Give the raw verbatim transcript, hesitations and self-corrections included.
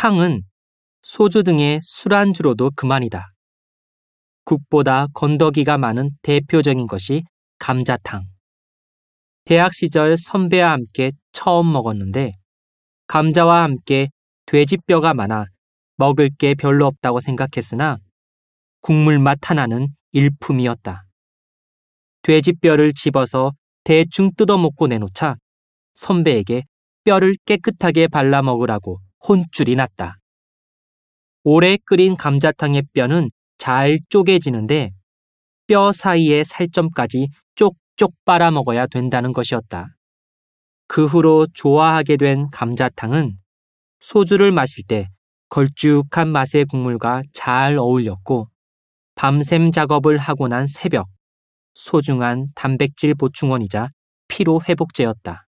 탕은 소주 등의 술안주로도 그만이다. 국보다 건더기가 많은 대표적인 것이 감자탕. 대학 시절 선배와 함께 처음 먹었는데 감자와 함께 돼지뼈가 많아 먹을 게 별로 없다고 생각했으나 국물 맛 하나는 일품이었다. 돼지뼈를 집어서 대충 뜯어먹고 내놓자 선배에게 뼈를 깨끗하게 발라 먹으라고 혼쭐이 났다. 오래 끓인 감자탕의 뼈는 잘 쪼개지는데 뼈 사이의 살점까지 쪽쪽 빨아먹어야 된다는 것이었다. 그 후로 좋아하게 된 감자탕은 소주를 마실 때 걸쭉한 맛의 국물과 잘 어울렸고 밤샘 작업을 하고 난 새벽 소중한 단백질 보충원이자 피로 회복제였다.